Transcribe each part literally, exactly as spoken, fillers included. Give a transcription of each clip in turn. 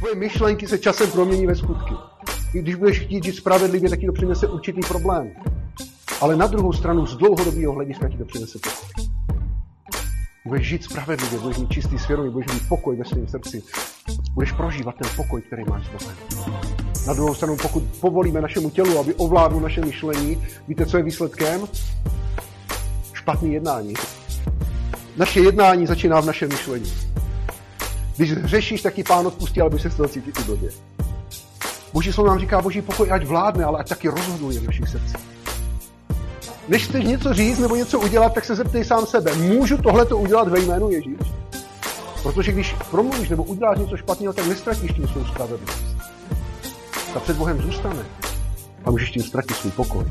Tvoje myšlenky se časem promění ve skutky. I když budeš chtít žít spravedlivě, tak ti to přinese určitý problém. Ale na druhou stranu z dlouhodobého hlediska ti to přinese pokoj. Budeš žít spravedlivě, budeš mít čistý svědomí, budeš mít pokoj ve svém srdci. Budeš prožívat ten pokoj, který máš s Bohem. Na druhou stranu, pokud povolíme našemu tělu, aby ovládlo naše myšlení, víte, co je výsledkem? Špatný jednání. Naše jednání začíná v našem myšlení. Když hřešíš, tak ti Pán odpustí, ale budeš se z toho cítit i blbě. Boží slovo nám říká, Boží pokoj ať vládne, ale ať taky rozhoduje v našich srdcích. Než chceš něco říct nebo něco udělat, tak se zeptej sám sebe. Můžu tohleto udělat ve jménu Ježíš? Protože když promluvíš nebo uděláš něco špatného, tak nestratíš tím svou spravedlnost. Ta před Bohem zůstane. A můžeš tím ztratit svůj pokoj.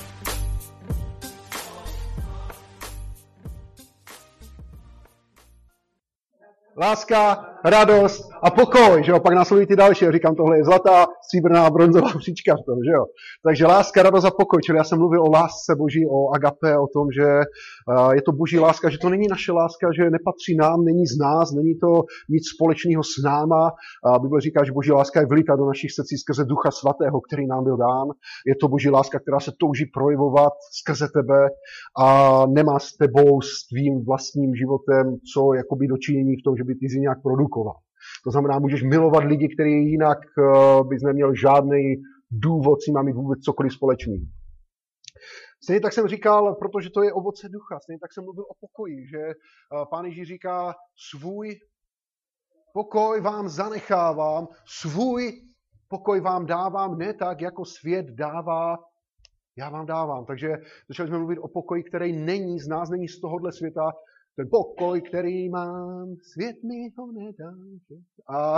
Láska, radost a pokoj, že jo? Pak následují ty další. Říkám, tohle je zlatá, stříbrná, bronzová příčka v tom, že jo? Takže láska, radost a pokoj. Čili já jsem mluvil o lásce Boží, o agape, o tom, že je to Boží láska, že to není naše láska, že nepatří nám, není z nás, není to nic společného s náma. Bible říká, že Boží láska je vylita do našich srdcí skrze Ducha Svatého, který nám byl dán. Je to Boží láska, která se touží projevovat skrze tebe a nemá s tebou, s tvým vlastním životem, co jakoby dočinění v tom, že by ty jsi nějak produkoval. To znamená, můžeš milovat lidi, který jinak uh, bys neměl žádný důvod s nimi mít vůbec cokoliv společného. Stejně tak jsem říkal, protože to je ovoce ducha, stejně tak jsem mluvil o pokoji, že uh, Pán Ježíš říká, svůj pokoj vám zanechávám, svůj pokoj vám dávám, ne tak, jako svět dává, já vám dávám. Takže začali jsme mluvit o pokoji, který není z nás, není z tohohle světa. Ten pokoj, který mám, svět mi ho nedá. A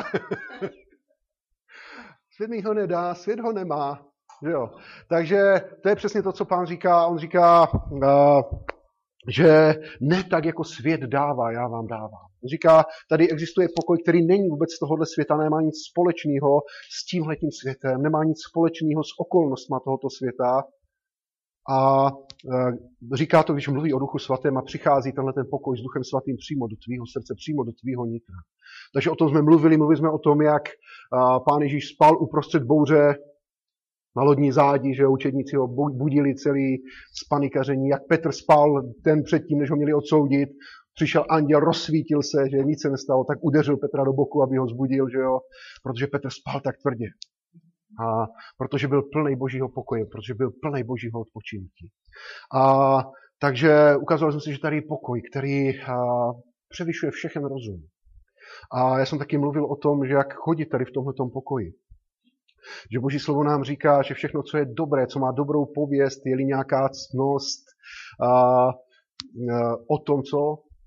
svět mi ho nedá, svět ho nemá. Jo. Takže to je přesně to, co Pán říká. On říká, uh, že ne tak, jako svět dává, já vám dávám. On říká, tady existuje pokoj, který není vůbec z tohohle světa, nemá nic společného s tímhletím světem, nemá nic společného s okolnostma tohoto světa. A e, říká to, když mluví o Duchu Svatém a přichází tenhle ten pokoj s Duchem Svatým přímo do tvýho srdce, přímo do tvýho nitra. Takže o tom jsme mluvili, mluvili jsme o tom, jak a, Pán Ježíš spal uprostřed bouře na lodní zádi, že učedníci ho budili celý spanikaření, jak Petr spal ten předtím, než ho měli odsoudit, přišel anděl, rozsvítil se, že nic se nestalo, tak udeřil Petra do boku, aby ho zbudil, že jo, protože Petr spal tak tvrdě. A protože byl plnej Božího pokoje, protože byl plnej Božího odpočinutí. A takže ukázalo jsem si, že tady je pokoj, který a, převyšuje všechen rozum. A já jsem taky mluvil o tom, že jak chodit tady v tomhletom pokoji. Že Boží slovo nám říká, že všechno, co je dobré, co má dobrou pověst, je-li nějaká ctnost, a, a, o tom, co?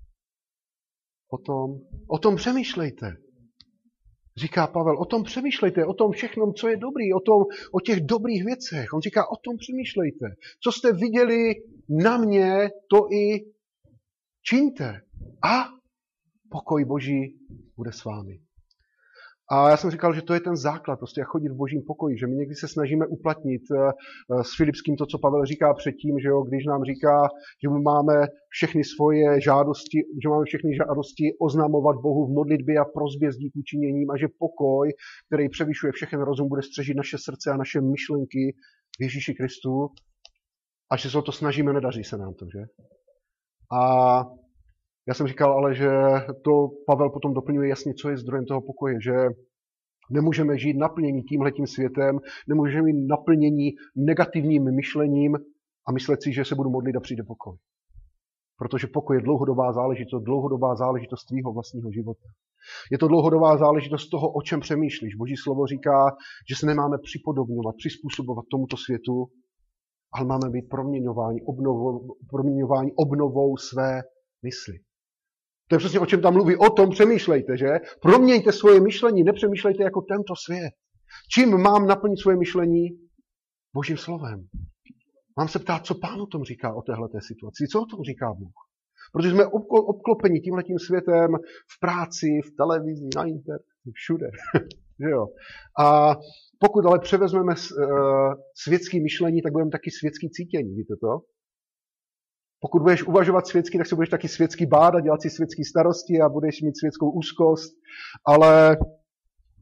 O tom, o tom přemýšlejte. Říká Pavel, o tom přemýšlejte, o tom všechnom, co je dobrý, o, tom, o těch dobrých věcech. On říká, o tom přemýšlejte. Co jste viděli na mě, to i čiňte. A pokoj Boží bude s vámi. A já jsem říkal, že to je ten základ, prostě jak chodit v Božím pokoji, že my někdy se snažíme uplatnit s Filipským to, co Pavel říká předtím, že jo, když nám říká, že my máme všechny svoje žádosti, že máme všechny žádosti oznamovat Bohu v modlitbě a prosbě s díku činěním a že pokoj, který převyšuje všechen rozum, bude střežit naše srdce a naše myšlenky v Ježíši Kristu a že se o to snažíme, nedaří se nám to, že? A já jsem říkal ale, že to Pavel potom doplňuje jasně, co je zdrojem toho pokoje, že nemůžeme žít naplnění tímhletím světem, nemůžeme mít naplnění negativním myšlením a myslet si, že se budu modlit a přijde pokoj. Protože pokoj je dlouhodobá záležitost, dlouhodobá záležitost tvýho vlastního života. Je to dlouhodobá záležitost toho, o čem přemýšlíš. Boží slovo říká, že se nemáme připodobňovat, přizpůsobovat tomuto světu, ale máme být proměňováni obnovou, proměňováni obnovou své mysli. To je přesně, o čem tam mluví. O tom přemýšlejte, že? Proměňte svoje myšlení, nepřemýšlejte jako tento svět. Čím mám naplnit svoje myšlení? Božím slovem. Mám se ptát, co Pán o tom říká, o téhleté situaci. Co o tom říká Bůh? Protože jsme obklopeni tímhletím světem v práci, v televizi, na internetu, všude. Že jo? A pokud ale převezmeme světské myšlení, tak budeme taky světský cítění, víte to? Pokud budeš uvažovat světsky, tak se budeš taky světsky bát a dělat si světský starosti a budeš mít světskou úzkost, ale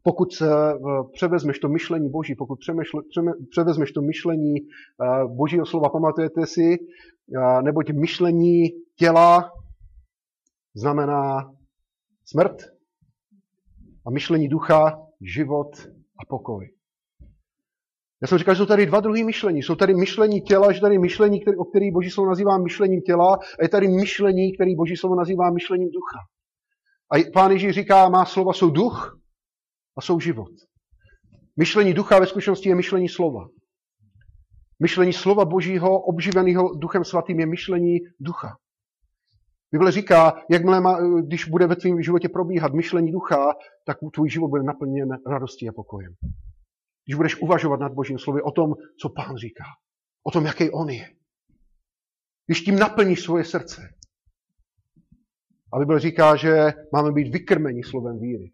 pokud převezmeš to myšlení Boží, pokud převezmeš to myšlení Božího slova, pamatujete si, neboť myšlení těla znamená smrt a myšlení ducha život a pokoj. Já jsem říkal, že jsou tady dva druhy myšlení. Jsou tady myšlení těla, že tady myšlení, který, o který Boží slovo nazývá myšlením těla, a je tady myšlení, který Boží slovo nazývá myšlením ducha. A Pán Ježíš říká, má slova jsou duch a jsou život. Myšlení ducha ve skutečnosti je myšlení slova. Myšlení slova Božího, obživeného Duchem Svatým, je myšlení ducha. Bible říká, jakmile má, když bude ve tvém životě probíhat myšlení ducha, tak tvůj život bude naplněn radostí a pokojem. Když budeš uvažovat nad Božím slovy o tom, co Pán říká, o tom, jaký on je. Když tím naplníš svoje srdce. A Bible říká, že máme být vykrmeni slovem víry.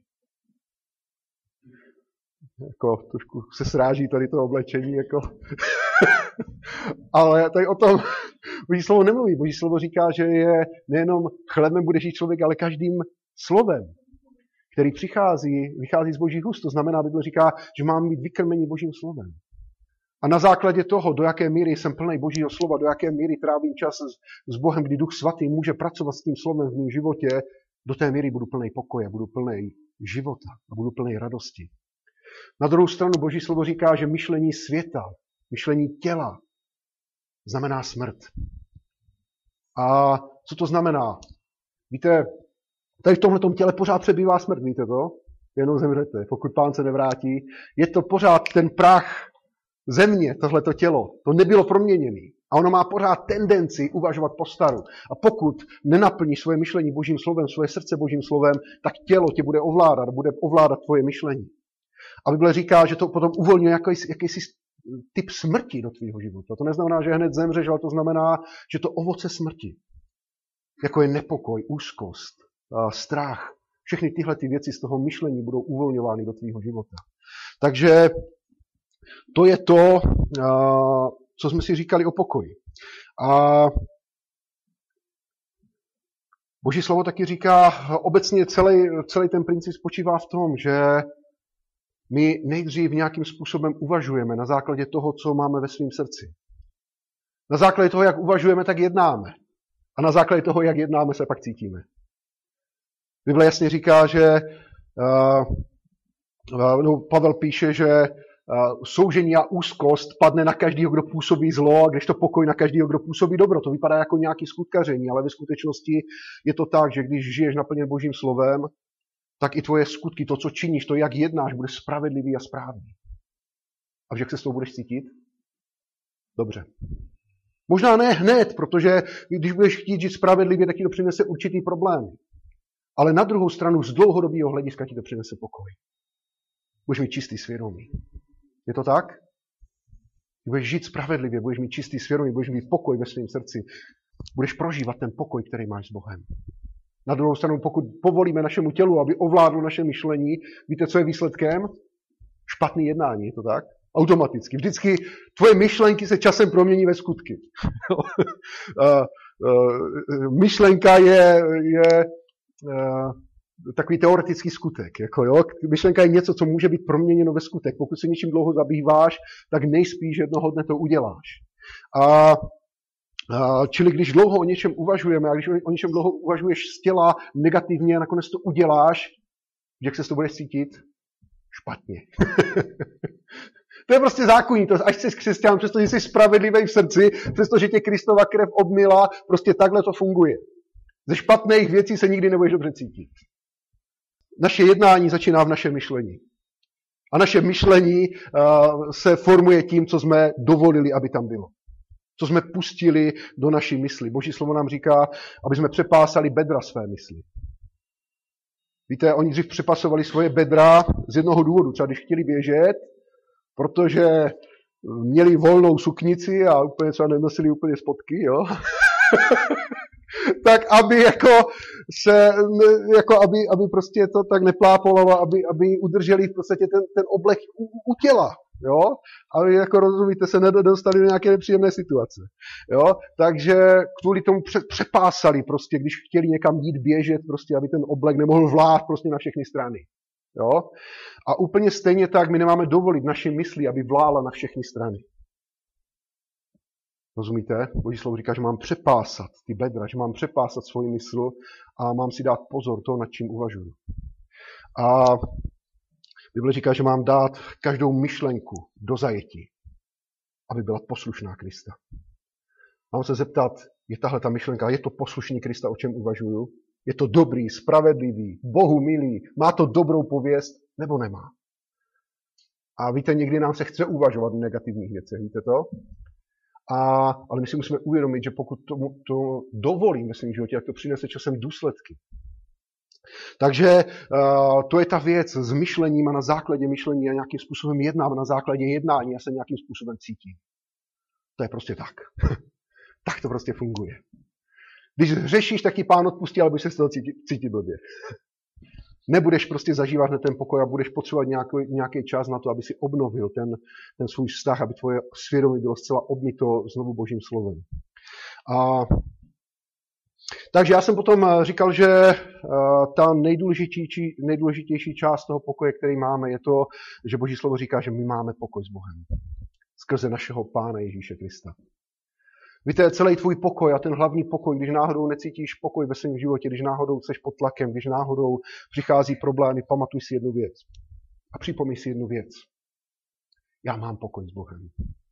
Jako, trošku se sráží tady to oblečení, jako. Ale tady o tom Boží slovo nemluví. Boží slovo říká, že je nejenom chlebem bude žít člověk, ale každým slovem, který přichází, vychází z Božích úst. To znamená, Bible říká, že máme být vykrmeni Božím slovem. A na základě toho, do jaké míry jsem plný Božího slova, do jaké míry trávím čas s, s Bohem, kdy Duch Svatý může pracovat s tím slovem v mém životě, do té míry budu plný pokoje, budu plný života a budu plný radosti. Na druhou stranu Boží slovo říká, že myšlení světa, myšlení těla znamená smrt. A co to znamená? Víte, tady v tomhletom těle pořád přebývá smrt, víte to? Jenom zemřete, pokud Pán se nevrátí. Je to pořád ten prach země, tohleto tělo. To nebylo proměněné. A ono má pořád tendenci uvažovat po staru. A pokud nenaplníš svoje myšlení Božím slovem, svoje srdce Božím slovem, tak tělo tě bude ovládat, bude ovládat tvoje myšlení. A Bible říká, že to potom uvolňuje jakýsi, jakýsi typ smrti do tvýho života. To neznamená, že hned zemřeš, ale to znamená, že to ovoce smrti, jako je nepokoj, úzkost, strach, všechny tyhle ty věci z toho myšlení budou uvolňovány do tvýho života. Takže to je to, co jsme si říkali o pokoji. A Boží slovo taky říká, obecně celý, celý ten princip spočívá v tom, že my nejdřív nějakým způsobem uvažujeme na základě toho, co máme ve svém srdci. Na základě toho, jak uvažujeme, tak jednáme. A na základě toho, jak jednáme, se pak cítíme. Bible jasně říká, že uh, uh, no, Pavel píše, že uh, soužení a úzkost padne na každého, kdo působí zlo, a kdežto pokoj na každého, kdo působí dobro. To vypadá jako nějaké skutkaření, ale ve skutečnosti je to tak, že když žiješ naplněn Božím slovem, tak i tvoje skutky, to, co činíš, to, jak jednáš, bude spravedlivý a správný. A jak se s tou budeš cítit? Dobře. Možná ne hned, protože když budeš chtít žít spravedlivě, tak ti to přinese určitý problém. Ale na druhou stranu z dlouhodobého hlediska ti to přinese pokoj. Budeš mít čistý svědomí. Je to tak? Budeš žít spravedlivě, budeš mít čistý svědomí, budeš mít pokoj ve svém srdci. Budeš prožívat ten pokoj, který máš s Bohem. Na druhou stranu, pokud povolíme našemu tělu, aby ovládlo naše myšlení, víte, co je výsledkem? Špatný jednání, je to tak? Automaticky. Vždycky tvoje myšlenky se časem promění ve skutky. Myšlenka je, je takový teoretický skutek. Jako jo? Myšlenka je něco, co může být proměněno ve skutek. Pokud se něčím dlouho zabýváš, tak nejspíš jednoho dne to uděláš. A čili když dlouho o něčem uvažujeme, a když o něčem dlouho uvažuješ z těla negativně a nakonec to uděláš, jak se s to budeš cítit? Špatně. To je prostě zákonitost. Až jsi křesťan, přestože jsi spravedlivý v srdci, přestože tě Kristova krev obmyla, prostě takhle to funguje. Ze špatných věcí se nikdy nebudeš dobře cítit. Naše jednání začíná v našem myšlení. A naše myšlení uh, se formuje tím, co jsme dovolili, aby tam bylo. Co jsme pustili do naší mysli. Boží slovo nám říká, aby jsme přepásali bedra své mysli. Víte, oni dřív přepasovali svoje bedra z jednoho důvodu. Třeba když chtěli běžet, protože měli volnou suknici a úplně třeba nenosili úplně spodky, jo. Tak aby jako se, jako aby, aby prostě to tak neplápalo, aby, aby udrželi v podstatě ten, ten oblek u, u těla, jo. Aby jako rozumíte, se nedostali do nějaké nepříjemné situace, jo. Takže kvůli tomu přepásali prostě, když chtěli někam jít běžet, prostě, aby ten oblek nemohl vlát prostě na všechny strany. Jo? A úplně stejně tak my nemáme dovolit naše mysli, aby vlála na všechny strany. Rozumíte? Boží slovo říká, že mám přepásat ty bedra, že mám přepásat svoji mysl a mám si dát pozor to, nad čím uvažuji. A Bible říká, že mám dát každou myšlenku do zajetí, aby byla poslušná Krista. Mám se zeptat, je tahle ta myšlenka, je to poslušný Krista, o čem uvažuju? Je to dobrý, spravedlivý, Bohu milý, má to dobrou pověst, nebo nemá? A víte, někdy nám se chce uvažovat v negativních věcech, víte to? A, ale my si musíme uvědomit, že pokud to, to dovolím ve svém životě, tak to přinese časem důsledky. Takže uh, to je ta věc s myšlením a na základě myšlení a nějakým způsobem jednám, na základě jednání a se nějakým způsobem cítím. To je prostě tak. Tak to prostě funguje. Když řešíš, tak ti Pán odpustí, ale budeš se z toho cítit, cítit blbě. Nebudeš prostě zažívat hned ten pokoj a budeš potřebovat nějaký, nějaký čas na to, aby si obnovil ten, ten svůj vztah, aby tvoje svědomí bylo zcela obmyto znovu Božím slovem. A, takže já jsem potom říkal, že ta nejdůležitější, nejdůležitější část toho pokoje, který máme, je to, že Boží slovo říká, že my máme pokoj s Bohem. Skrze našeho Pána Ježíše Krista. Víte, celý tvůj pokoj a ten hlavní pokoj, když náhodou necítíš pokoj ve svém životě, když náhodou jsi pod tlakem, když náhodou přichází problémy, pamatuj si jednu věc. A připomni si jednu věc. Já mám pokoj s Bohem.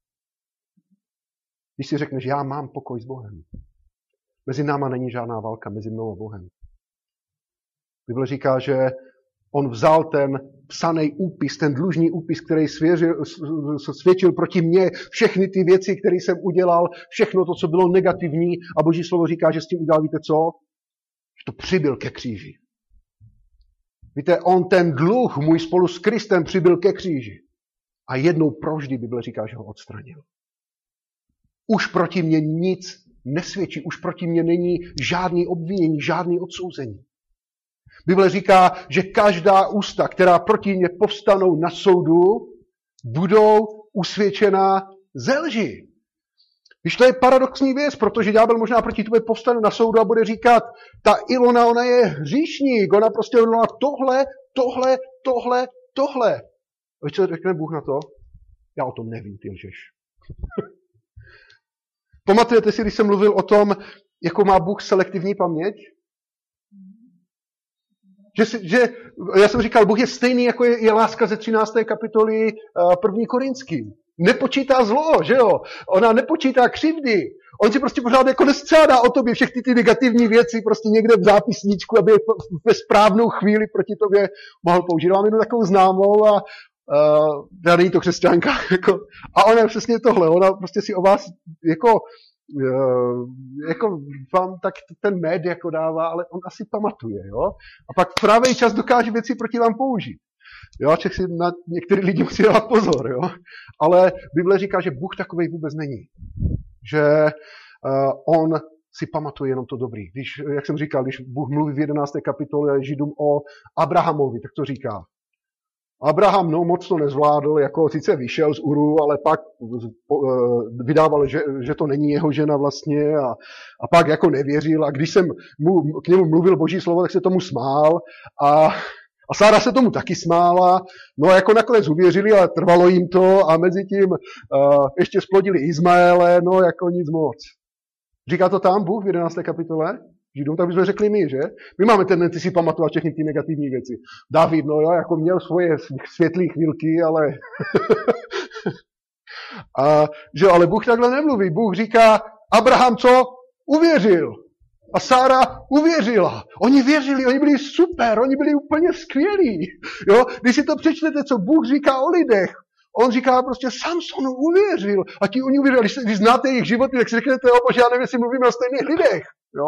Když si řekneš, já mám pokoj s Bohem. Mezi náma není žádná válka, mezi mnou a Bohem. Bible říká, že on vzal ten psaný úpis, ten dlužný úpis, který svěřil, svědčil proti mně, všechny ty věci, které jsem udělal, všechno to, co bylo negativní, a Boží slovo říká, že s tím udělal, víte co? Že to přibyl ke kříži. Víte, on ten dluh můj spolu s Kristem přibyl ke kříži. A jednou provždy Bible říká, že ho odstranil. Už proti mně nic nesvědčí, už proti mně není žádný obvinění, žádný odsouzení. Bible říká, že každá ústa, která proti mě povstanou na soudu, budou usvědčena ze lži. Víš, to je paradoxní věc, protože ďábel možná proti tobě povstane na soudu a bude říkat, ta Ilona, ona je hříšník, ona prostě udělala tohle, tohle, tohle, tohle. A víš, co řekne Bůh na to? Já o tom nevím, ty lžeš. Pamatujete si, když jsem mluvil o tom, jakou má Bůh selektivní paměť? Že, si, že, já jsem říkal, Bůh je stejný, jako je, je láska ze třinácté kapitoly uh, první Korinským. Nepočítá zlo, že jo? Ona nepočítá křivdy. On si prostě pořád jako nescádá o tobě všechny ty negativní věci prostě někde v zápisníčku, aby ve správnou chvíli proti tobě mohl použít. Mám jednu takovou známou a uh, není to křesťanka. Jako, a ona je přesně tohle. Ona prostě si o vás jako Uh, jako vám tak ten med jako dává, ale on asi pamatuje, jo? A pak v pravý čas dokáže věci proti vám použít. Jo, Čech si na některý lidi musí dávat pozor, jo? Ale Bible říká, že Bůh takovej vůbec není. Že uh, on si pamatuje jenom to dobrý. Když, jak jsem říkal, když Bůh mluví v jedenácté kapitole Židům o Abrahamovi, tak to říká. Abraham no, moc to nezvládl, jako sice vyšel z Uru, ale pak vydával, že, že to není jeho žena vlastně a, a pak jako nevěřil a když jsem mu, k němu mluvil Boží slovo, tak se tomu smál a, a Sára se tomu taky smála, no a jako nakonec uvěřili, ale trvalo jim to a mezi tím uh, ještě splodili Izmaele, no jako nic moc. Říká to tam Bůh v jedenácté kapitole? Židům, tak bychom řekli my, že? My máme tendenci si pamatovat všechny ty negativní věci. David, no jo, jako měl svoje světlé chvílky, ale... a, že, ale Bůh takhle nemluví. Bůh říká, Abraham co? Uvěřil. A Sára uvěřila. Oni věřili, oni byli super, oni byli úplně skvělí. Jo? Když si to přečtete, co Bůh říká o lidech, on říká prostě, Samson uvěřil. A ti oni uvěřili. Když, když znáte jejich životy, tak si řeknete, o bože, já nevím, jestli mluvíme o stejných lidech. Jo?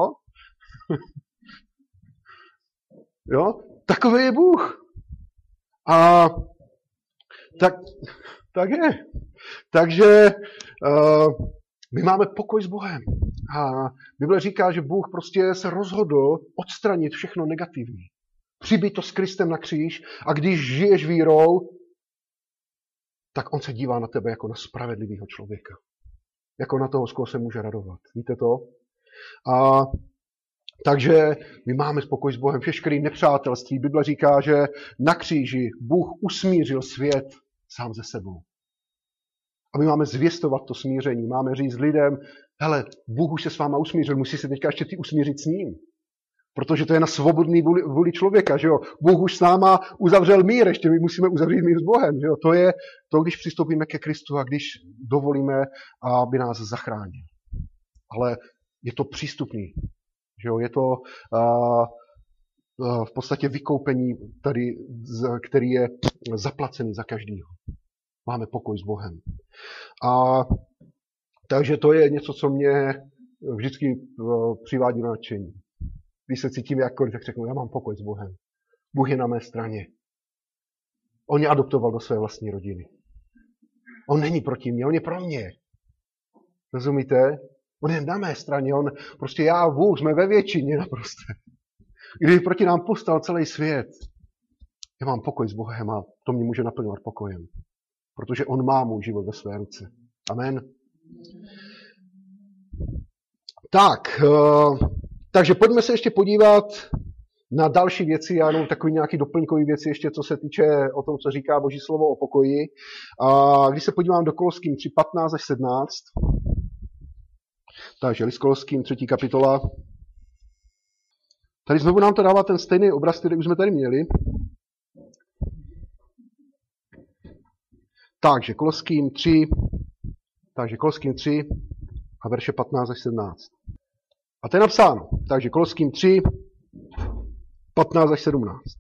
Jo? Takový je Bůh. A tak, tak je. Takže uh, my máme pokoj s Bohem. A Bible říká, že Bůh prostě se rozhodl odstranit všechno negativní. Přibít to s Kristem na kříž a když žiješ vírou, tak on se dívá na tebe jako na spravedlivého člověka. Jako na toho, z koho se může radovat. Víte to? A Takže my máme spokoj s Bohem, všechny nepřátelství. Bible říká, že na kříži Bůh usmířil svět sám ze sebou. A my máme zvěstovat to smíření. Máme říct lidem, hele, Bůh už se s váma usmířil, musí se teďka ještě ty usmířit s ním. Protože to je na svobodný vůli, vůli člověka, že jo. Bůh už s náma uzavřel mír, ještě my musíme uzavřít mír s Bohem, že jo. To je to, když přistoupíme ke Kristu a když dovolíme, aby nás zachránil. Ale je to přístupný, že jo. Je to uh, uh, v podstatě vykoupení, tady, který je zaplacený za každýho. Máme pokoj s Bohem. A takže to je něco, co mě vždycky uh, přivádí na nadšení. Když se cítím jakkoliv, tak řeknu, já mám pokoj s Bohem. Bůh je na mé straně. On mě adoptoval do své vlastní rodiny. On není proti mně, on je pro mě. Rozumíte? On je na mé straně, on prostě já, Bůh, jsme ve většině naprosto. Kdyby proti nám povstal celý svět, já mám pokoj s Bohem a to mě může naplňovat pokojem. Protože on má můj život ve své ruce. Amen. Tak, uh, takže pojďme se ještě podívat na další věci, já jenom takový nějaký doplňkový věci ještě, co se týče o tom, co říká Boží slovo o pokoji. A když se podívám do Koloským tři patnáct až sedmnáct, takže list Koloským třetí kapitola. Tady znovu nám to dává ten stejný obraz, který už jsme tady měli. Takže Koloským tři, takže Koloským tři a verše patnáct až sedmnáct. A to je napsáno. Takže Koloským tři, patnáct až sedmnáct.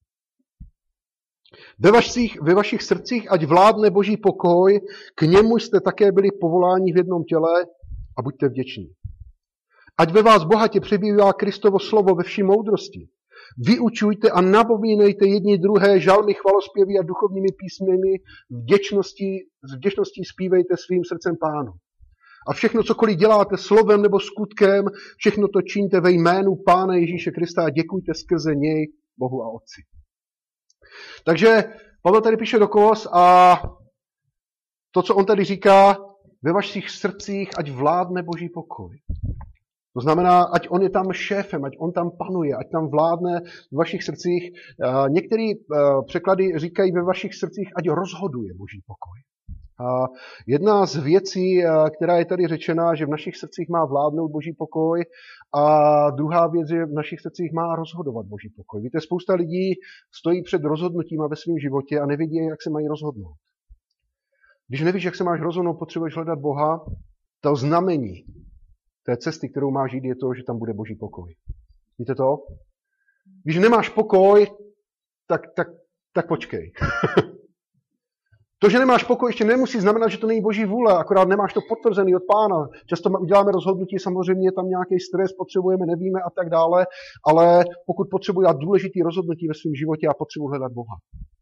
Ve vašich, ve vašich srdcích ať vládne Boží pokoj, k němu jste také byli povoláni v jednom těle a buďte vděční. Ať ve vás bohatě přebývá Kristovo slovo ve vší moudrosti. Vyučujte a napomínejte jedni druhé žalmy, chvalospěvy a duchovními písmemi, vděčnosti, s vděčností zpívejte svým srdcem Pánu. A všechno, cokoliv děláte slovem nebo skutkem, všechno to čiňte ve jménu Pána Ježíše Krista a děkujte skrze něj Bohu a Otci. Takže Pavel tady píše do Kolos a to, co on tady říká, ve vašich srdcích ať vládne Boží pokoj. To znamená, ať on je tam šéfem, ať on tam panuje, ať tam vládne v vašich srdcích. Některé překlady říkají ve vašich srdcích, ať rozhoduje Boží pokoj. A jedna z věcí, která je tady řečena, že v našich srdcích má vládnout Boží pokoj, a druhá věc, že v našich srdcích má rozhodovat Boží pokoj. Víte, spousta lidí stojí před rozhodnutím a ve svém životě a nevědí, jak se mají rozhodnout. Když nevíš, jak se máš rozhodnout, potřebuješ hledat Boha, to znamení té cesty, kterou máš jít, je to, že tam bude Boží pokoj. Víte to? Když nemáš pokoj, tak, tak, tak počkej. To, že nemáš pokoj, ještě nemusí znamenat, že to není Boží vůle, akorát nemáš to potvrzený od Pána. Často uděláme rozhodnutí, samozřejmě je tam nějaký stres, potřebujeme, nevíme a tak dále, ale pokud potřebuji dát důležitý rozhodnutí ve svém životě, já potřebuji hledat Boha.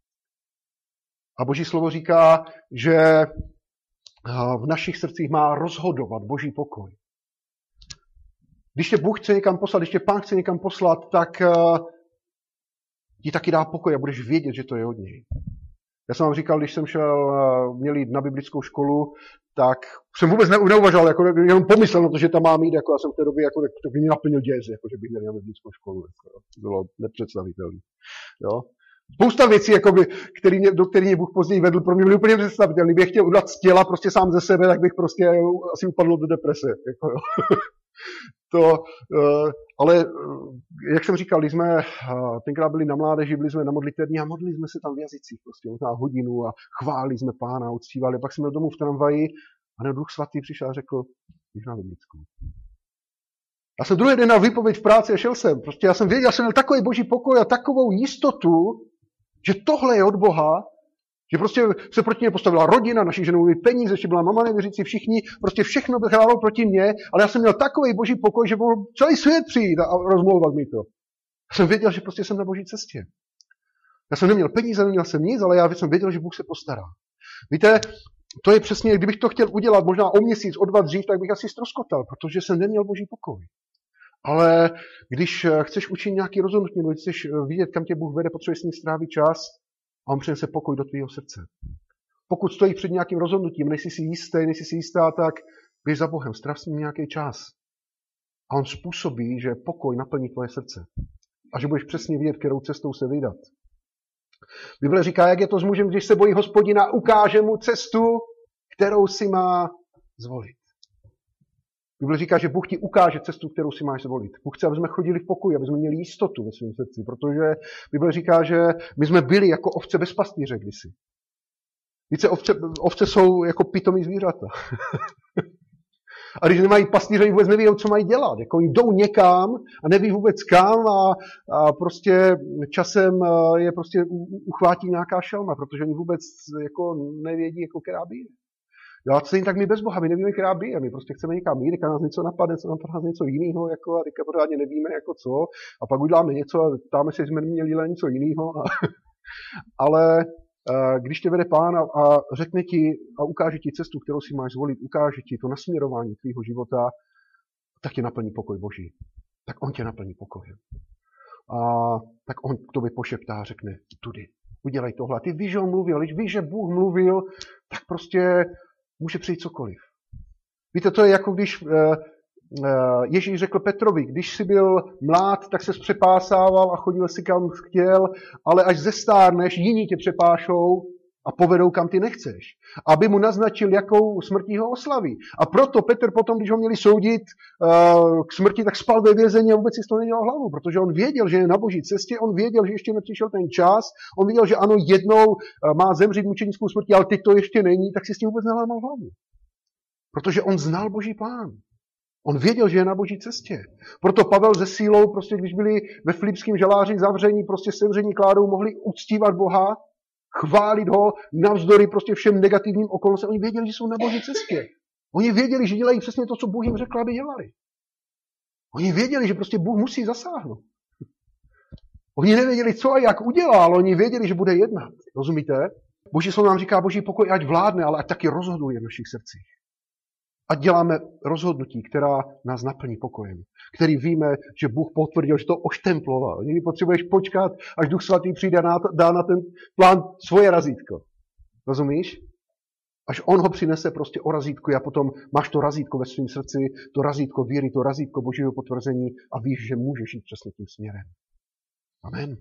A Boží slovo říká, že v našich srdcích má rozhodovat Boží pokoj. Když tě Bůh chce někam poslat, když tě Pán chce někam poslat, tak ti taky dá pokoj a budeš vědět, že to je od něj. Já jsem vám říkal, když jsem šel, měl jít na biblickou školu, tak jsem vůbec neuvažoval, jako, jenom pomyslel na to, že tam mám jít, jako já jsem v té době, jako, tak mě naplnil děs, jako, že bych měl na biblickou školu. Jako, to bylo nepředstavitelné. Jo? Spousta věcí, jakoby, který mě, do kterých mě Bůh později vedl, pro mě byly úplně představitelné. Kdybych chtěl udělat z těla prostě sám ze sebe, tak bych prostě asi upadl do deprese. Jako, jo. To, ale jak jsem říkal, když jsme tenkrát byli na mládeži, byli jsme na modlitevně a modlili jsme se tam v jazycích, prostě možná hodinu a chválili jsme Pána, uctívali. Pak jsme domů v tramvaji a na Duch Svatý přišel a řekl, jdi na biblickou. Já jsem druhý den dal výpověď v práci a šel jsem. Prostě já jsem věděl, já jsem měl takový Boží pokoj a takovou jistotu, že tohle je od Boha, že prostě se proti mě postavila rodina, naši ženou měli peníze, ještě byla mama nevěřící, všichni, prostě všechno bylo proti mně, ale já jsem měl takový Boží pokoj, že mohl celý svět přijít a rozmlouvat mi to. Já jsem věděl, že prostě jsem na Boží cestě. Já jsem neměl peníze, neměl jsem nic, ale já jsem věděl, že Bůh se postará. Víte, to je přesně, kdybych to chtěl udělat možná o měsíc, o dva dřív, tak bych asi ztroskotal, protože jsem neměl Boží pokoj. Ale když chceš učinit nějaký rozhodnutí, nebo chceš vidět, kam tě Bůh vede, potřebuješ s ním strávit čas a on přinese pokoj do tvého srdce. Pokud stojí před nějakým rozhodnutím, nejsi si jistý, nejsi si jistá, tak běž za Bohem, stráv s ním nějaký čas. A on způsobí, že pokoj naplní tvoje srdce. A že budeš přesně vědět, kterou cestou se vydat. Bible říká, jak je to s mužem, když se bojí Hospodina, ukáže mu cestu, kterou si má zvolit. Bible říká, že Bůh ti ukáže cestu, kterou si máš zvolit. Bůh chce, aby jsme chodili v pokoji, aby jsme měli jistotu ve svém srdci, protože Bible říká, že my jsme byli jako ovce bez pastýře kdysi. Více, ovce, ovce jsou jako pitomí zvířata. A když nemají pastýře, vůbec neví, co mají dělat. Jako oni jdou někam a neví vůbec kam a, a prostě časem je prostě uchvátí nějaká šelma, protože oni vůbec jako nevědí, jako která bije. Jo, a stejně tak my bez Boha, my nevíme, která bije. My prostě chceme někam jít, když nás něco napadne, co nám nás něco jiného, jako, a teďka pořádně nevíme, jako co. A pak uděláme něco a ptáme se, že jsme měli dělat něco jiného. A, ale když tě vede Pán a řekne ti a ukáže ti cestu, kterou si máš zvolit, ukáže ti to nasměrování tvýho života, tak tě naplní pokoj Boží. Tak on tě naplní pokojem. A tak on k tobě pošeptá a řekne, tudy, udělej tohle. A ty víš, že on mluvil, když víš, že Bůh mluvil, tak prostě může přijít cokoliv. Víte, to je jako když Ježíš řekl Petrovi, když jsi byl mlád, tak se přepásával a chodil si kam chtěl, ale až zestárneš, jiní tě přepášou a povedou, kam ty nechceš. Aby mu naznačil, jakou smrtí ho oslaví. A proto Petr potom, když ho měli soudit uh, k smrti, tak spal ve vězení a vůbec si to nedělal hlavu, protože on věděl, že je na Boží cestě, on věděl, že ještě nepřišel ten čas, on věděl, že ano, jednou uh, má zemřít mučenickou smrtí, ale teď to ještě není, tak si s tím vůbec nelámal hlavu. Protože on znal Boží plán. On věděl, že je na Boží cestě. Proto Pavel se sílou, prostě když byli ve Filipském žaláři zavření, prostě sevření kládou, mohli uctívat Boha, chválit ho navzdory prostě všem negativním okolnostem. Oni věděli, že jsou na Boží cestě. Oni věděli, že dělají přesně to, co Bůh jim řekl, aby dělali. Oni věděli, že prostě Bůh musí zasáhnout. Oni nevěděli, co a jak udělá, ale oni věděli, že bude jednat. Rozumíte? Boží slovo nám říká, Boží pokoj ať vládne, ale ať taky rozhoduje v našich srdcích. A děláme rozhodnutí, která nás naplní pokojem. Který víme, že Bůh potvrdil, že to oštemploval. Někdy potřebuješ počkat, až Duch Svatý přijde a dá na ten plán svoje razítko. Rozumíš? Až on ho přinese prostě o razítku a potom máš to razítko ve svém srdci, to razítko víry, to razítko Božího potvrzení a víš, že můžeš jít přesně tím směrem. Amen.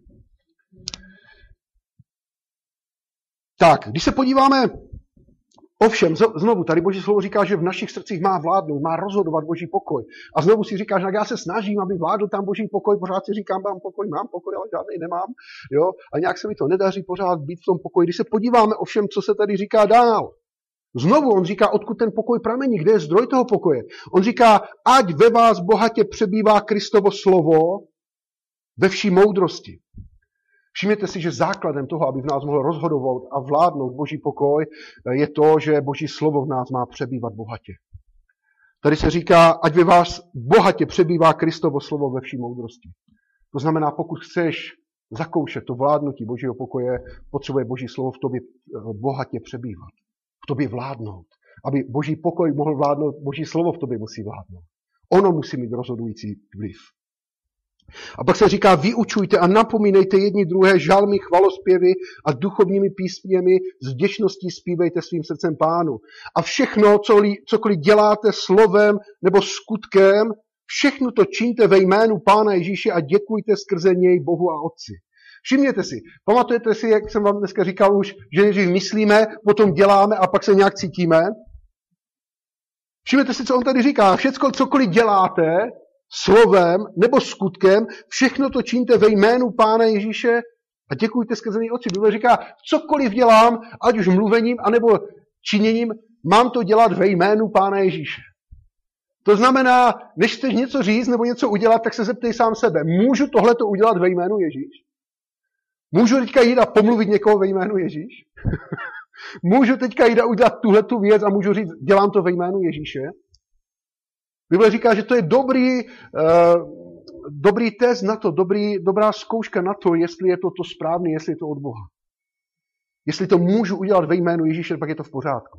Tak, když se podíváme Ovšem, znovu, tady Boží slovo říká, že v našich srdcích má vládnout, má rozhodovat Boží pokoj. A znovu si říkáš, že já se snažím, aby vládl tam Boží pokoj, pořád si říkám, mám pokoj, mám pokoj, ale žádný nemám. Jo? A nějak se mi to nedaří pořád být v tom pokoji. Když se podíváme ovšem, co se tady říká dál. Znovu on říká, odkud ten pokoj pramení, kde je zdroj toho pokoje. On říká, ať ve vás bohatě přebývá Kristovo slovo ve vší moudrosti. Všimněte si, že základem toho, aby v nás mohl rozhodovat a vládnout Boží pokoj, je to, že Boží slovo v nás má přebývat bohatě. Tady se říká, ať ve vás bohatě přebývá Kristovo slovo ve vší moudrosti. To znamená, pokud chceš zakoušet to vládnutí Božího pokoje, potřebuje Boží slovo v tobě bohatě přebývat. V tobě vládnout. Aby Boží pokoj mohl vládnout, Boží slovo v tobě musí vládnout. Ono musí mít rozhodující vliv. A pak se říká, vyučujte a napomínejte jedni druhé žalmy, chvalospěvy a duchovními písněmi s vděčností zpívejte svým srdcem Pánu. A všechno, cokoliv děláte slovem nebo skutkem, všechno to čiňte ve jménu Pána Ježíše a děkujte skrze něj Bohu a Otci. Všimněte si, pamatujete si, jak jsem vám dneska říkal už, že nejdřív myslíme, potom děláme a pak se nějak cítíme? Všimněte si, co on tady říká. Všecko, cokoliv děláte, slovem nebo skutkem, všechno to čiňte ve jménu Pána Ježíše a děkujte skrze něj Otci. Bible říká, cokoliv dělám, ať už mluvením, anebo činěním, mám to dělat ve jménu Pána Ježíše. To znamená, než chceš něco říct nebo něco udělat, tak se zeptej sám sebe. Můžu tohleto udělat ve jménu Ježíš? Můžu teďka jít a pomluvit někoho ve jménu Ježíš? Můžu teďka jít a udělat tuhletu věc a můžu říct, dělám to ve jménu Ježíše? Bible říká, že to je dobrý, uh, dobrý test na to, dobrý, dobrá zkouška na to, jestli je to to správné, jestli je to od Boha. Jestli to můžu udělat ve jménu Ježíše, pak je to v pořádku.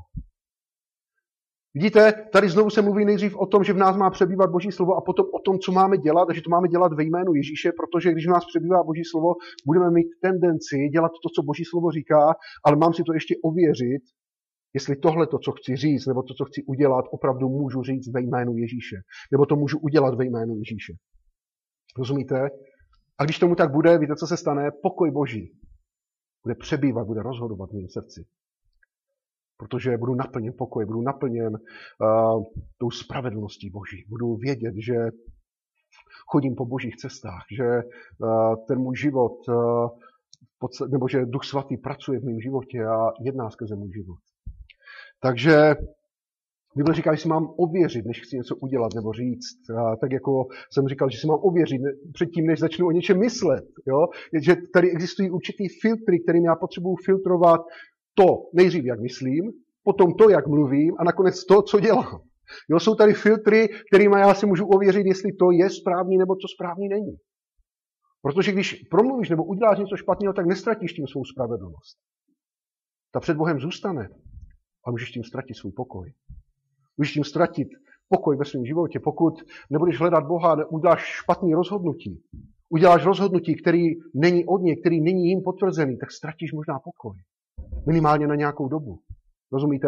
Vidíte, tady znovu se mluví nejdřív o tom, že v nás má přebývat Boží slovo a potom o tom, co máme dělat a že to máme dělat ve jménu Ježíše, protože když v nás přebývá Boží slovo, budeme mít tendenci dělat to, co Boží slovo říká, ale mám si to ještě ověřit, Jestli tohle to, co chci říct, nebo to, co chci udělat, opravdu můžu říct ve jménu Ježíše. Nebo to můžu udělat ve jménu Ježíše. Rozumíte? A když tomu tak bude, víte, co se stane? Pokoj Boží bude přebývat, bude rozhodovat v mém srdci. Protože budu naplněn pokojem, budu naplněn uh, tou spravedlností Boží. Budu vědět, že chodím po Božích cestách, že uh, ten můj život, uh, nebo že Duch Svatý pracuje v mém životě a jedná skrze můj život. Takže Bible říká, že si mám ověřit, než chci něco udělat nebo říct. A tak jako jsem říkal, že si mám ověřit předtím, než začnu o něčem myslet. Jo? Že tady existují určitý filtry, kterým já potřebuji filtrovat to nejdřív, jak myslím, potom to, jak mluvím a nakonec to, co dělám. Jo? Jsou tady filtry, kterými já si můžu ověřit, jestli to je správný nebo to správný není. Protože když promluvíš nebo uděláš něco špatného, tak nestratíš tím svou spravedlnost. Ta před Bohem zůstane a můžeš tím ztratit svůj pokoj. Můžeš tím ztratit pokoj ve svém životě, pokud nebudeš hledat Boha a uděláš špatný rozhodnutí. Uděláš rozhodnutí, který není od něj, který není jim potvrzený, tak ztratíš možná pokoj. Minimálně na nějakou dobu. Rozumíte?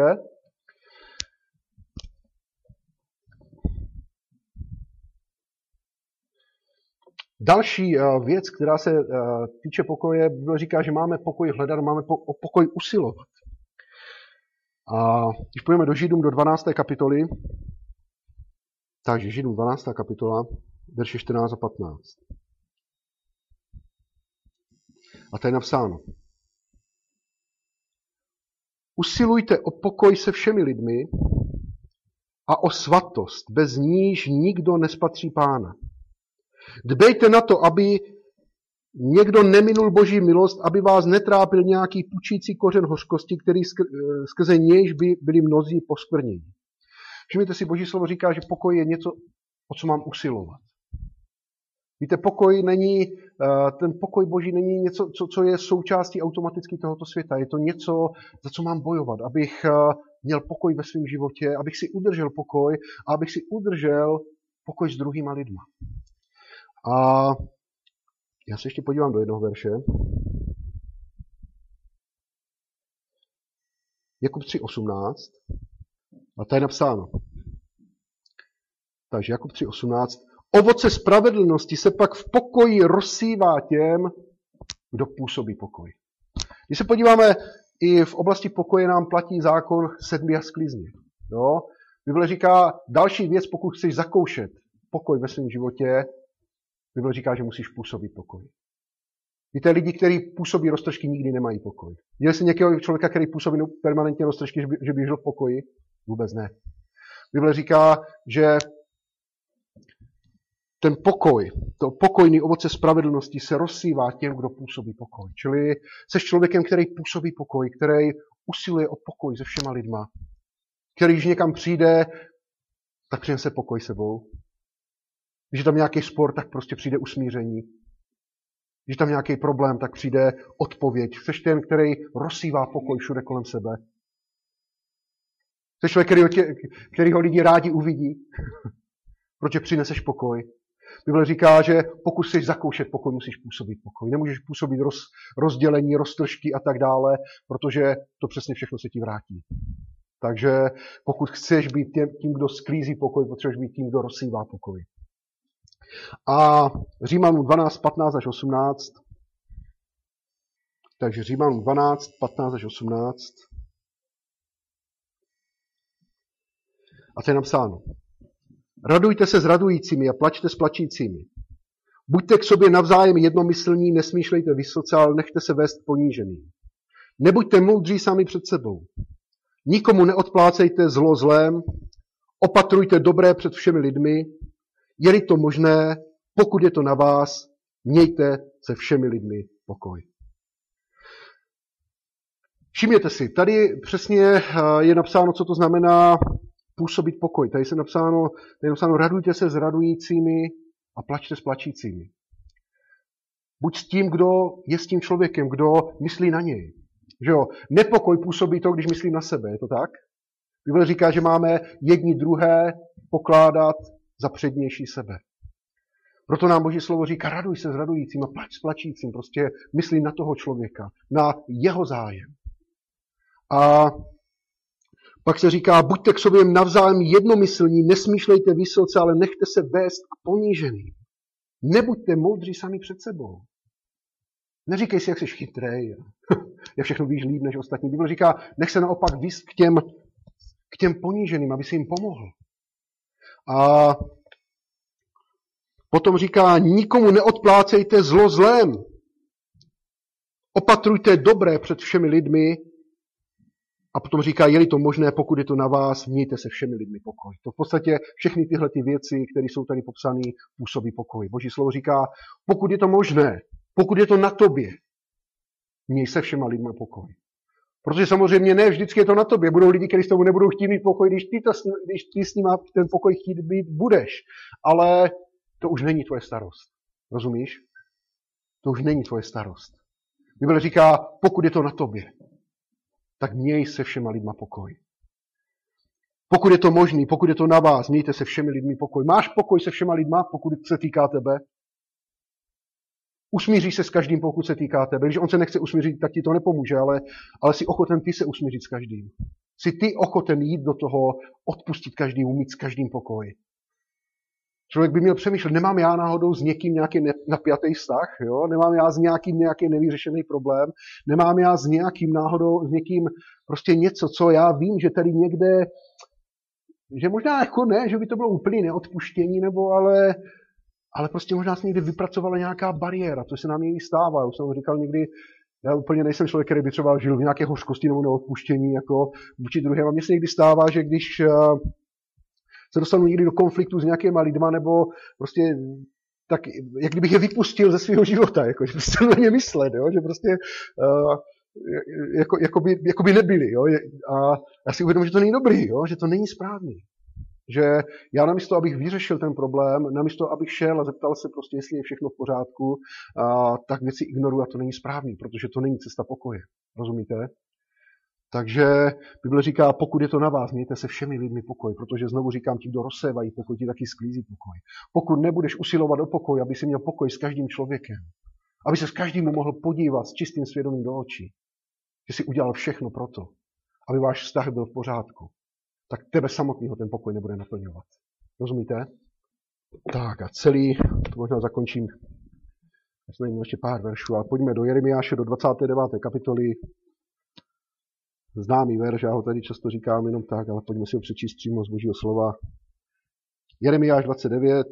Další věc, která se týče pokoje, Bible říká, že máme pokoj hledat, máme o pokoj usilovat. A když půjdeme do Židům do dvanácté kapitoly, takže Židům dvanáctá kapitola, verše čtrnáct a patnáct. A tady je napsáno. Usilujte o pokoj se všemi lidmi a o svatost, bez níž nikdo nespatří Pána. Dbejte na to, aby někdo neminul Boží milost, aby vás netrápil nějaký pučící kořen hořkosti, který skrze nějž by byli mnozí poskvrněni. Všimněte si, Boží slovo říká, že pokoj je něco, o co mám usilovat. Víte, pokoj není, ten pokoj Boží není něco, co, co je součástí automaticky tohoto světa. Je to něco, za co mám bojovat, abych měl pokoj ve svém životě, abych si udržel pokoj a abych si udržel pokoj s druhýma lidma. A já se ještě podívám do jednoho verše. Jakub tři osmnáct. A tady je napsáno. Takže Jakub tři osmnáct. Ovoce spravedlnosti se pak v pokoji rozsívá těm, kdo působí pokoj. Když se podíváme, i v oblasti pokoje nám platí zákon sedmi a sklizně. Jo? Bible říká, další věc, pokud chceš zakoušet pokoj ve svém životě, Bible říká, že musíš působit pokoj. Víte, lidi, kteří působí roztržky, nikdy nemají pokoj. Viděli jsi někého člověka, který působí permanentně roztržky, že by, že by žil v pokoji? Vůbec ne. Bible říká, že ten pokoj, to pokojný ovoce spravedlnosti se rozsívá těm, kdo působí pokoj. Čili jsi člověkem, který působí pokoj, který usiluje o pokoj se všema lidma, který, když někam přijde, tak přinese pokoj sebou. Když je tam nějaký spor, tak prostě přijde usmíření. Když je tam nějaký problém, tak přijde odpověď. Jsi ten, který rozsívá pokoj všude kolem sebe. Jsi člověk, který ho, tě, který ho lidi rádi uvidí, protože přineseš pokoj. Bible říká, že pokud chceš zakoušet pokoj, musíš působit pokoj. Nemůžeš působit roz, rozdělení, roztržky a tak dále, protože to přesně všechno se ti vrátí. Takže pokud chceš být tím, kdo sklízí pokoj, potřebuješ být tím, kdo rozsívá pokoj. A Římanům dvanáct, patnáct až osmnáct. Takže Římanům dvanáct, patnáct až osmnáct. A to je napsáno. Radujte se s radujícími a plačte s plačícími. Buďte k sobě navzájem jednomyslní, nesmýšlejte vysoce, ale nechte se vést poníženým. Nebuďte moudří sami před sebou. Nikomu neodplácejte zlo zlém, opatrujte dobré před všemi lidmi, je-li to možné, pokud je to na vás, mějte se všemi lidmi pokoj. Všimněte si, tady přesně je napsáno, co to znamená působit pokoj. Tady je napsáno, tady je napsáno radujte se s radujícími a plačte s plačícími. Buď s tím, kdo je s tím člověkem, kdo myslí na něj. Že jo? Nepokoj působí to, když myslím na sebe, je to tak? Bible říká, že máme jedni druhé pokládat za přednější sebe. Proto nám Boží slovo říká, raduj se s radujícím a plač s plačícím. Prostě myslí na toho člověka, na jeho zájem. A Pak se říká, buďte k sobě navzájem jednomyslní, nesmýšlejte vysoce, ale nechte se vést k poníženým. Nebuďte moudří sami před sebou. Neříkej si, jak jsi chytrej, jak všechno víš líp než ostatní. Bible říká, nech se naopak víc k těm, k těm poníženým, aby si jim pomohl. A potom říká, nikomu neodplácejte zlo zlém. Opatrujte dobré před všemi lidmi. A potom říká, je-li to možné, pokud je to na vás, mějte se všemi lidmi pokoj. To v podstatě všechny tyhle ty věci, které jsou tady popsané, působí pokoj. Boží slovo říká, pokud je to možné, pokud je to na tobě, měj se všema lidmi pokoj. Protože samozřejmě ne vždycky je to na tobě. Budou lidi, kteří s tebou nebudou chtít mít pokoj, když ty, to, když ty s nima ten pokoj chtít být budeš. Ale to už není tvoje starost. Rozumíš? To už není tvoje starost. Bible říká, pokud je to na tobě, tak měj se všema lidma pokoj. Pokud je to možný, pokud je to na vás, mějte se všemi lidmi pokoj. Máš pokoj se všema lidma, pokud se týká tebe? Usmíříš se s každým, pokud se týká tebe. Když on se nechce usmířit, tak ti to nepomůže, ale, ale jsi ochoten ty se usmířit s každým. Jsi ty ochoten jít do toho, odpustit každému, mít s každým pokoj. Člověk by měl přemýšlet, nemám já náhodou s někým nějaký napjatý vztah, jo? Nemám já s nějakým nějaký nevyřešený problém, nemám já s nějakým náhodou, s někým prostě něco, co já vím, že tady někde, že možná jako ne, že by to bylo úplně neodpuštění, nebo ale, ale prostě možná se někde vypracovala nějaká bariéra, to se nám někdy stává. Já už jsem říkal někdy, já úplně nejsem člověk, který by třeba žil v nějaké hořkosti nebo neodpuštění jako vůči druhým. A mně se někdy stává, že když se dostanu někdy do konfliktu s nějakýma lidma, nebo prostě tak, jak kdybych je vypustil ze svého života, jako, že prostě na ně myslet, jo? Že prostě uh, jako, jako, by, jako by nebyli. Jo? A já si uvědomím, že to není dobrý, jo? Že to není správný. Že já namísto, abych vyřešil ten problém, namísto, abych šel a zeptal se prostě, jestli je všechno v pořádku, uh, tak věci ignoruji a to není správný, protože to není cesta pokoje. Rozumíte? Takže Bible říká, pokud je to na vás, mějte se všemi lidmi pokoj, protože znovu říkám, ti, kdo rozsévají pokoj, ti taky sklízí pokoj. Pokud nebudeš usilovat o pokoj, aby si měl pokoj s každým člověkem, aby se s každým mohl podívat s čistým svědomím do očí, že si udělal všechno proto, aby váš vztah byl v pořádku, tak tebe samotného ten pokoj nebude naplňovat. Rozumíte? Tak a celý, to možná zakončím, já jsem nejde ještě pár veršů, ale pojďme do Jeremiáše, do dvacáté deváté kapitoly, známý verš, já ho tady často říkám jenom tak, ale pojďme si ho přečíst přímo z Božího slova. Jeremiáš dvacet devět.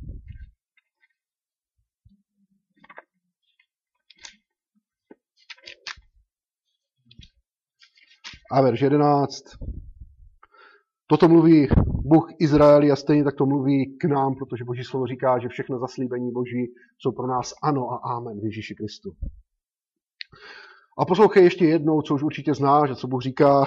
A verš jedenáct. Toto mluví Bůh Izraeli a stejně tak to mluví k nám, protože Boží slovo říká, že všechno zaslíbení Boží jsou pro nás ano a amen v Ježíši Kristu. A poslouchej ještě jednou, co už určitě znáš a co Bůh říká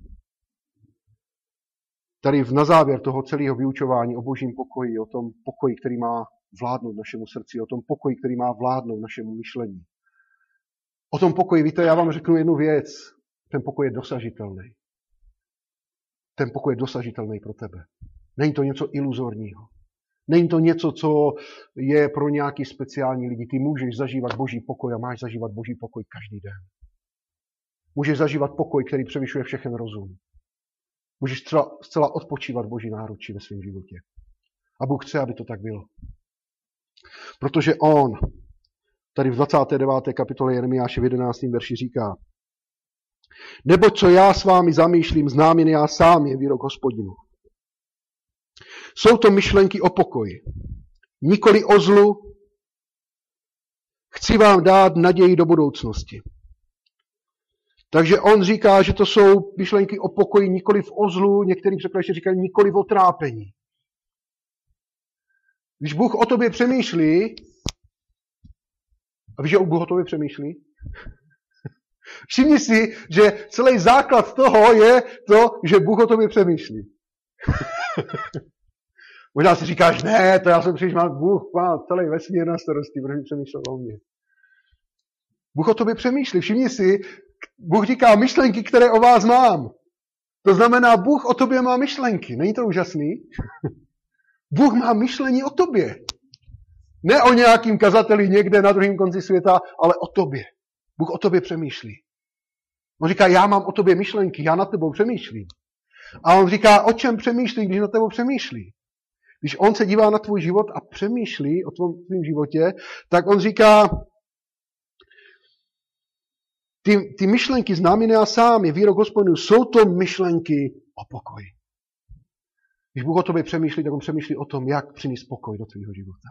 tady na závěr toho celého vyučování o Božím pokoji, o tom pokoji, který má vládnout našemu srdci, o tom pokoji, který má vládnout našemu myšlení. O tom pokoji, víte, já vám řeknu jednu věc. Ten pokoj je dosažitelný. Ten pokoj je dosažitelný pro tebe. Není to něco iluzorního. Není to něco, co je pro nějaký speciální lidi. Ty můžeš zažívat Boží pokoj a máš zažívat Boží pokoj každý den. Můžeš zažívat pokoj, který převyšuje všechen rozum. Můžeš zcela, zcela odpočívat Boží náručí ve svém životě. A Bůh chce, aby to tak bylo. Protože on tady v dvacáté deváté kapitole Jeremiáše v jedenáctém verši říká: Nebo co já s vámi zamýšlím, znám jen já sám, je výrok Hospodinu. Jsou to myšlenky o pokoji, nikoli o zlu. Chci vám dát naději do budoucnosti. Takže on říká, že to jsou myšlenky o pokoji, nikoli o zlu, některý překladači říkají nikoli o trápení. Když Bůh o tobě přemýšlí, a víš, že Bůh o tobě přemýšlí? Všimni si, že celý základ toho je to, že Bůh o tobě přemýšlí. Možná si říkáš, ne, to já jsem přišel, mám Bůh má celý vesmír na starosti, protože přemýšlel o mě. Bůh o tobě přemýšlí. Všimni si, Bůh říká myšlenky, které o vás mám. To znamená, Bůh o tobě má myšlenky. Není to úžasný? Bůh má myšlení o tobě. Ne o nějakým kazateli někde na druhém konci světa, ale o tobě. Bůh o tobě přemýšlí. On říká, já mám o tobě myšlenky, já nad tebou přemýšlím. A on říká, o čem přemýšlí, když na tebou přemýšlí. Když on se dívá na tvůj život a přemýšlí o tvém, tvém životě, tak on říká, ty, ty myšlenky známý a sám je výrok Hospodinu, jsou to myšlenky o pokoji. Když Bůh o tobě přemýšlí, tak on přemýšlí o tom, jak přinést pokoj do tvého života.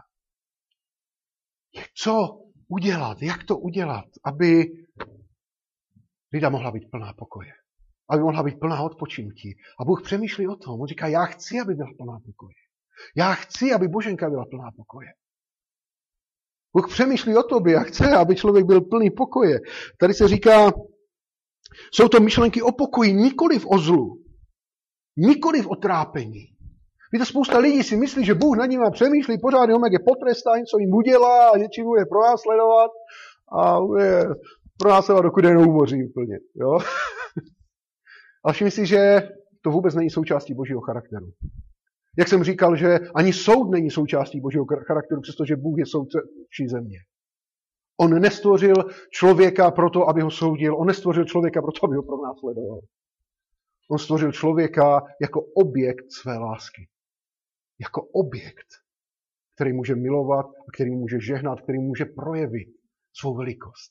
Co udělat, jak to udělat, aby vida mohla být plná pokoje. Aby mohla být plná odpočinutí. A Bůh přemýšlí o tom. On říká, já chci, aby byla plná pokoje. Já chci, aby Boženka byla plná pokoje. Bůh přemýšlí o tobě a chce, aby člověk byl plný pokoje. Tady se říká, jsou to myšlenky o pokoji, nikoliv o zlu. Nikoliv o trápení. Víte, spousta lidí si myslí, že Bůh nad nimi přemýšlí, pořád jenom jak je potrestá, něco jim udělá a něčím bude pronásledovat a bude pronásledovat, dokud je neumoří úplně. Jo? Ale všimni si, že to vůbec není součástí Božího charakteru. Jak jsem říkal, že ani soud není součástí Božího charakteru, přestože Bůh je soudce vší země. On nestvořil člověka proto, aby ho soudil. On nestvořil člověka proto, aby ho pronásledoval. On stvořil člověka jako objekt své lásky. Jako objekt, který může milovat, který může žehnat, který může projevit svou velikost.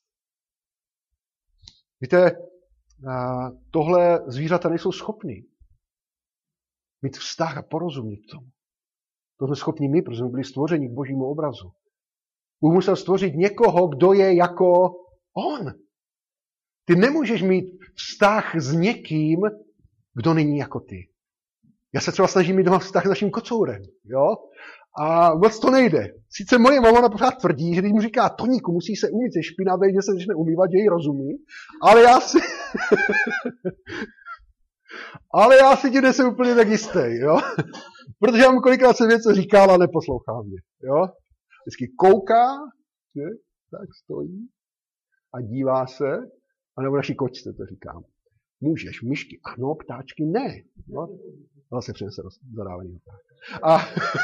Víte, tohle zvířata nejsou schopní mít vztah a porozumět tomu. To jsme schopni my, protože jsme byli stvořeni k Božímu obrazu. Bůh musel stvořit někoho, kdo je jako on. Ty nemůžeš mít vztah s někým, kdo není jako ty. Já se třeba snažím mít doma vztah s naším kocourem, jo? A moc to nejde. Sice moje mama pořád tvrdí, že když mu říká, Toníku, musí se umýt, je špinavé, že se začne umývat, že jí rozumí, ale já si... ale já si tím nejsem úplně tak jistý, jo? Protože já mu kolikrát se něco říkal a neposlouchá mě, jo? Vždycky kouká, že? Tak stojí a dívá se, a nebo naší kočce to říkám. Můžeš, myšky, ano, ptáčky, ne. No, zase přinese zadávání. A,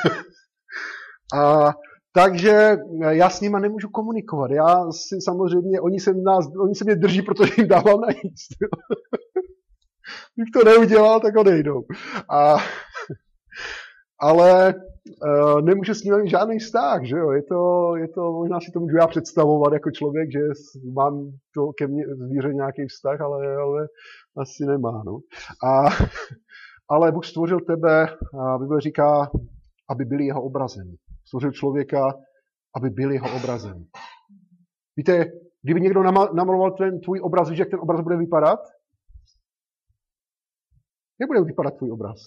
a takže já s nima nemůžu komunikovat. Já si samozřejmě, oni se, nás, oni se mě drží, protože jim dávám najíst. Kdybych to neudělal, tak odejdou. A, ale uh, nemůžu s nimi mít žádný vztah, že jo? Je to, je to, možná si to můžu já představovat jako člověk, že mám to ke mně zvíře nějaký vztah, ale, ale asi nemá, no. A, ale Bůh stvořil tebe, a Bible říká, aby byli jeho obrazem. Stvořil člověka, aby byli jeho obrazem. Víte, kdyby někdo namaloval ten tvůj obraz, víš, jak ten obraz bude vypadat? Jak bude vypadat tvůj obraz?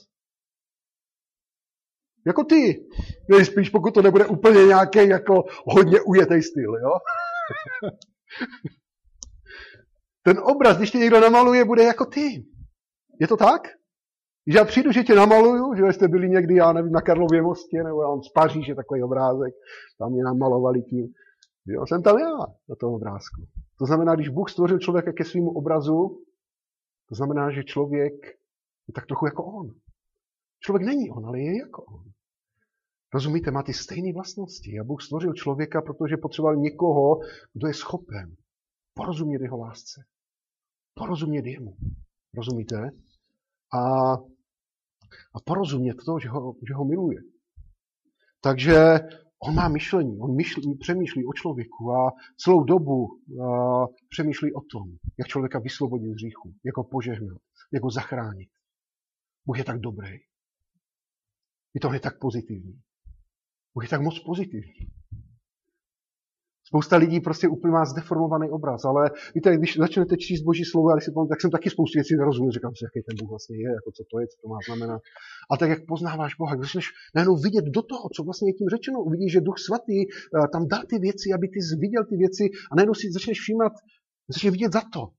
Jako ty. Nejspíš, pokud to nebude úplně nějaký jako hodně ujetý styl, jo? Ten obraz, když tě někdo namaluje, bude jako ty. Je to tak? Když já přijdu, že tě namaluju, že jste byli někdy, já nevím, na Karlově mostě, nebo já mám z Paříže takový obrázek, tam mě namalovali tím. Jo, jsem tam já na tom obrázku. To znamená, když Bůh stvořil člověka ke svému obrazu, to znamená, že člověk je tak trochu jako on. Člověk není on, ale je jako on. Rozumíte, má ty stejné vlastnosti. A Bůh stvořil člověka, protože potřeboval někoho, kdo je schopen porozumět jeho lásce. Porozumět jemu. Rozumíte? A, a porozumět to, že ho, že ho miluje. Takže on má myšlení, on myšlí, přemýšlí o člověku a celou dobu a, přemýšlí o tom, jak člověka vysvobodit z hříchu, jak ho požehnat, jak ho zachránit. Bůh je tak dobrý. Je to tak pozitivní. Bůh je tak moc pozitivní. Spousta lidí prostě úplně má zdeformovaný obraz, ale víte, když začnete číst Boží slovo, já si tak jsem taky spoustu věcí nerozuměl, říkám si, jaký ten Bůh vlastně je, jako co to je, co to má znamenat. A tak, jak poznáváš Boha, když začneš najednou vidět do toho, co vlastně je tím řečeno, uvidíš, že Duch Svatý tam dal ty věci, aby ty viděl ty věci a najednou si začneš všímat, začneš vidět za to.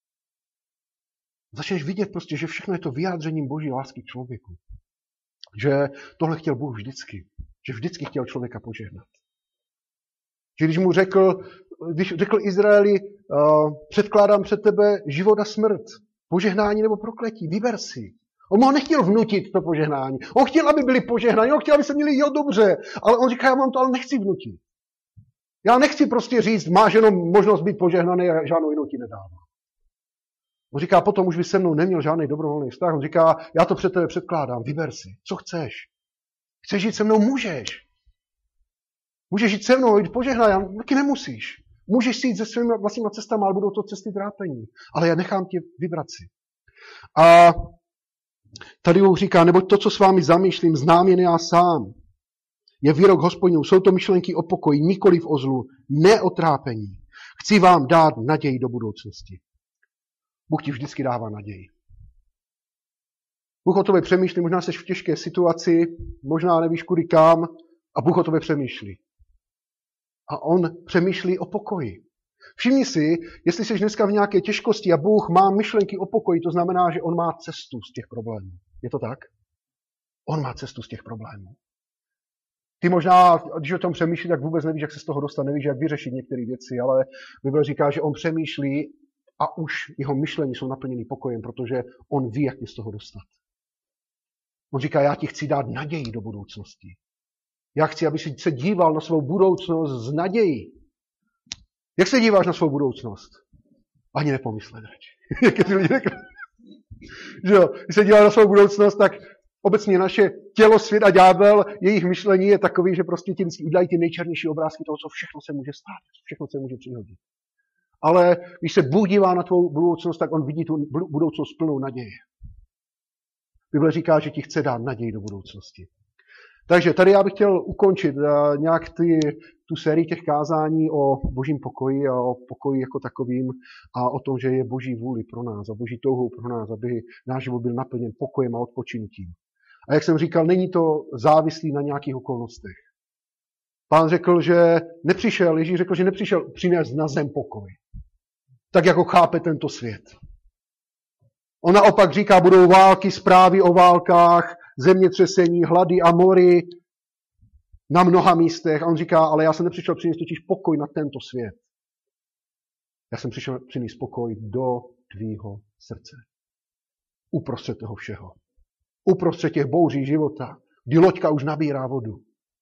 Začneš vidět prostě, že všechno je to vyjádřením Boží lásky k člověku. Že tohle chtěl Bůh vždycky. Že vždycky chtěl člověka požehnat. Že když mu řekl, když řekl Izraeli, uh, předkládám před tebe život a smrt, požehnání nebo prokletí, vyber si. On mu nechtěl vnutit to požehnání. On chtěl, aby byli požehnáni, on chtěl, aby se měli jo dobře, ale on říká, já mám to, ale nechci vnutit. Já nechci prostě říct, máš jenom možnost být požehnaný a žádnou jinou ti nedávám. On říká, potom už by se mnou neměl žádný dobrovolný vztah. On říká, já to před tebe předkládám, vyber si, co chceš. Chceš žít se mnou, můžeš. Můžeš jít se mnou, jít požehnat, já taky nemusíš. Můžeš si jít se svými vlastníma cestama, ale budou to cesty trápení. Ale já nechám tě vybrat si. A tady Bůh říká, neboť to, co s vámi zamýšlím, znám jen já sám. Je výrok Hospodinův, jsou to myšlenky o pokoji, nikoliv o zlu, ne o trápení. Chci vám dát naději do budoucnosti. Bůh ti vždycky dává naději. Bůh o tobě přemýšlí, možná jsi v těžké situaci, možná nevíš kudy kam, a Bůh o tobě přemýšlí. A on přemýšlí o pokoji. Všimni si, jestli jsi dneska v nějaké těžkosti a Bůh má myšlenky o pokoji, to znamená, že on má cestu z těch problémů. Je to tak? On má cestu z těch problémů. Ty možná, když o tom přemýšlíš, tak vůbec nevíš, jak se z toho dostat, nevíš, jak vyřešit některé věci, ale Bible říká, že on přemýšlí a už jeho myšlení jsou naplněny pokojem, protože on ví, jak tě z toho dostat. On říká, já ti chci dát naději do budoucnosti. Já chci, aby si se díval na svou budoucnost s nadějí. Jak se díváš na svou budoucnost? Ani nepomyslet radši. Jak ty lidi řekli. Že jo, když se díváš na svou budoucnost, tak obecně naše tělo, svět a ďábel, jejich myšlení je takový, že prostě ti vždycky udělají ty nejčernější obrázky toho, co všechno se může stát, všechno se může přihodit. Ale když se Bůh dívá na tvou budoucnost, tak on vidí tu budoucnost plnou naděje. Bible říká, že ti chce dát naději do budoucnosti. Takže tady já bych chtěl ukončit uh, nějak ty, tu sérii těch kázání o božím pokoji a o pokoji jako takovým a o tom, že je boží vůli pro nás a boží touhou pro nás, aby náš život byl naplněn pokojem a odpočinutím. A jak jsem říkal, není to závislý na nějakých okolnostech. Pán řekl, že nepřišel, Ježíš řekl, že nepřišel přinést na zem pokoj. Tak jako chápe tento svět. On naopak říká, budou války, zprávy o válkách, zemětřesení, hlady a mory na mnoha místech. A on říká, ale já jsem nepřišel přinést totiž pokoj na tento svět. Já jsem přišel přinést pokoj do tvýho srdce. Uprostřed toho všeho. Uprostřed těch bouří života, kdy loďka už nabírá vodu.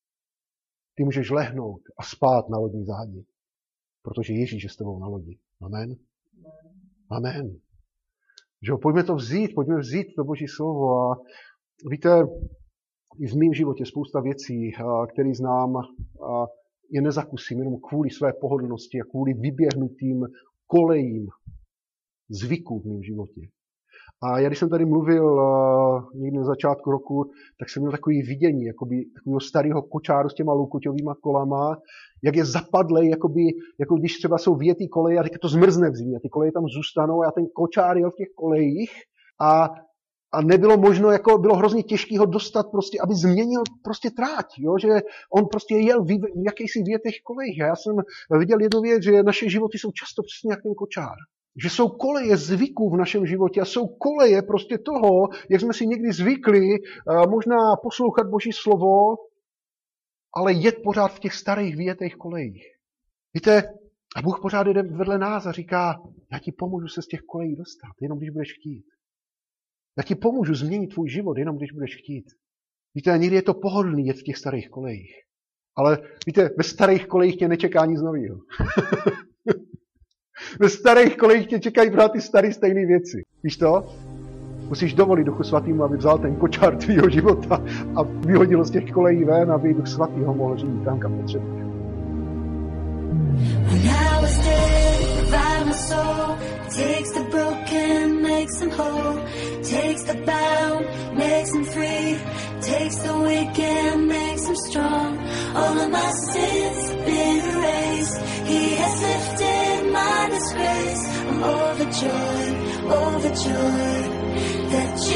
Ty můžeš lehnout a spát na lodní zádi, protože Ježíš je s tebou na lodi. Amen. Amen. Že jo, pojďme to vzít, pojďme vzít to Boží slovo a víte, i v mém životě spousta věcí, které znám, je nezakusím jenom kvůli své pohodlnosti a kvůli vyběhnutým kolejím zvyků v mém životě. A já, když jsem tady mluvil někdy na začátku roku, tak jsem měl takové vidění, jakoby takového starého kočáru s těma loukoťovýma kolama, jak je zapadlej, jakoby, jako když třeba jsou větý koleje a teď to zmrzne v zimě, ty koleje tam zůstanou a ten kočár jel v těch kolejích a A nebylo možno, jako bylo hrozně těžké ho dostat, prostě, aby změnil prostě tráť, jo? Že on prostě jel v jakýchsi větech kolejích. A já jsem viděl jednu věc, že naše životy jsou často přesně jak ten kočár. Že jsou koleje zvyků v našem životě a jsou koleje prostě toho, jak jsme si někdy zvykli možná poslouchat Boží slovo, ale jet pořád v těch starých větech kolejích. Víte, a Bůh pořád jde vedle nás a říká, já ti pomůžu se z těch kolejí dostat, jenom když budeš chtít. Já ti pomůžu změnit tvůj život, jenom když budeš chtít. Víte, někdy je to pohodlný jet v těch starých kolejích. Ale víte, ve starých kolejích tě nečeká nic nového. Ve starých kolejích tě čekají právě ty staré stejné věci. Víš to? Musíš dovolit Duchu Svatýmu, aby vzal ten kočár tvýho života a vyhodil z těch kolejí ven, aby Duch Svatý ho mohl řídit tam, kam potřebuje. Takes the broken, makes them whole. Takes the bound, makes them free. Takes the weak and makes them strong. All of my sins have been erased. He has lifted my disgrace. I'm overjoyed, overjoyed that